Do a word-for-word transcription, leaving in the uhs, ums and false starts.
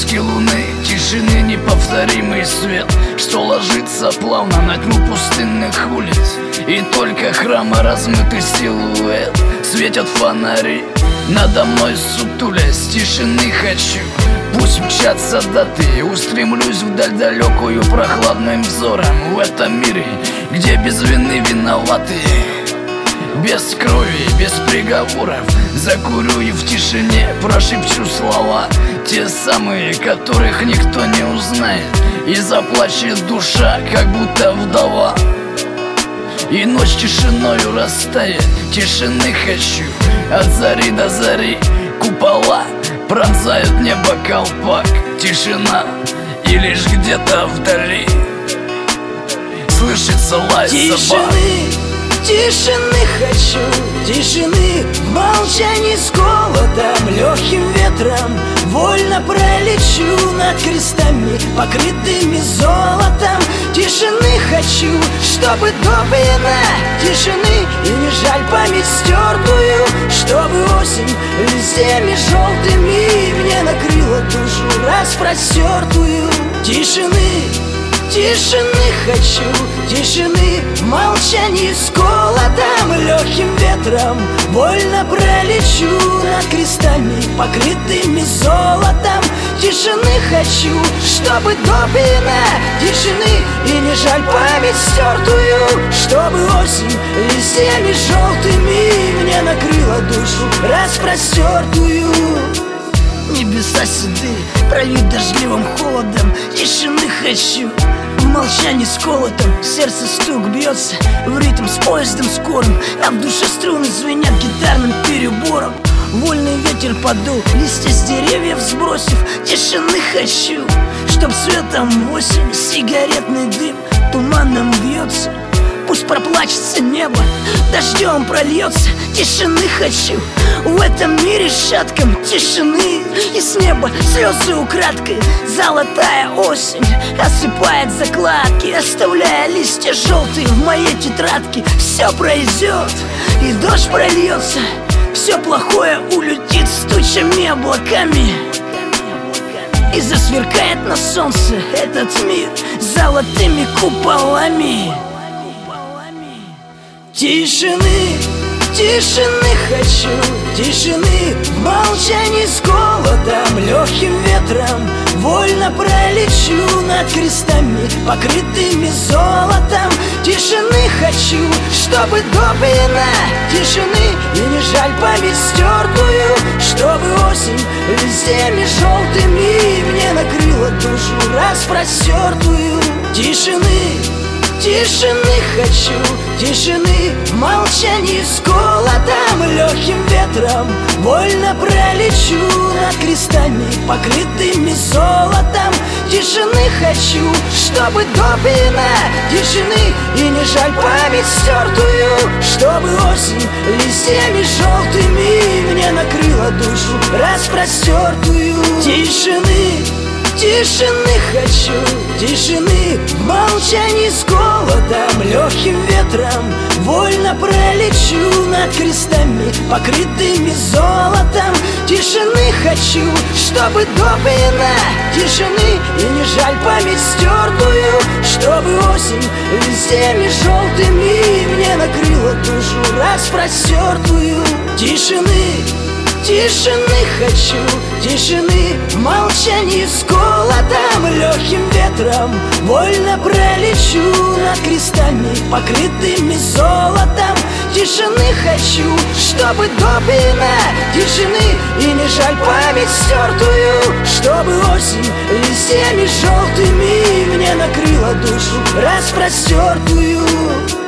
отблески луны, тишины неповторимый свет, что ложится плавно на тьму пустынных улиц. И только храма размытый силуэт светят фонари надо мной сутулясь. Тишины хочу, пусть мчатся даты, устремлюсь вдаль далекую прохладным взором. В этом мире, где без вины виноваты, без крови, без приговоров, закурю и в тишине прошепчу слова, те самые, которых никто не узнает, и заплачет душа, как будто вдова. И ночь тишиною растает, тишины хочу, от зари до зари. Купола пронзают небо колпак, тишина, и лишь где-то вдали слышится лай собак. Тишины хочу, тишины в молчании с голодом, легким ветром вольно пролечу над крестами, покрытыми золотом. Тишины хочу, чтобы допьяна тишины, и не жаль память стертую, чтобы осень листьями желтыми мне накрыла душу распростертую. Тишины, тишины хочу, тишины в молчании с голодом, легким ветром вольно пролечу над крестами, покрытыми золотом. Тишины хочу, чтобы допьяна тишины, и не жаль память стертую, чтобы осень листьями желтыми мне накрыла душу распростертую. Небеса седые, прольют дождливым холодом. Тишины хочу, в молчании с колотом. Сердце стук бьется в ритм с поездом скорым, а в душе струны звенят гитарным перебором. Вольный ветер подул, листья с деревьев сбросив. Тишины хочу, чтоб светом осень сигаретный дым туманом вьется. Пусть проплачется небо, дождем прольется. Тишины хочу, в этом мире шатком тишины. И с неба слезы украдкой, золотая осень осыпает закладки, оставляя листья желтые в моей тетрадке. Все пройдет, и дождь прольется, все плохое улетит с тучами облаками, и засверкает на солнце этот мир золотыми куполами. Тишины, тишины хочу, тишины в молчании с голодом, легким ветром вольно пролечу над крестами, покрытыми золотом. Тишины хочу, чтобы допьяна тишины, и не жаль память стертую, чтобы осень листьями желтыми мне накрыла душу распростертую. Тишины, тишины хочу, тишины в молчании с голодом, легким ветром вольно пролечу над крестами, покрытыми золотом. Тишины хочу, чтобы допьяна тишины, и не жаль память стертую, чтобы осень листьями желтыми мне накрыла душу распростертую. Тишины, тишины хочу, тишины в молчании с голодом, легким ветром вольно пролечу над крестами, покрытыми золотом. Тишины хочу, чтобы допьяна тишины, и не жаль память стертую, чтобы осень листьями желтыми мне накрыла душу распростертую. Тишины, тишины хочу, тишины в молчании с голодом, легким ветром вольно пролечу над крестами, покрытыми золотом. Тишины хочу, чтобы допьяна тишины, и не жаль память стертую, чтобы осень листьями желтыми мне накрыла душу распростертую.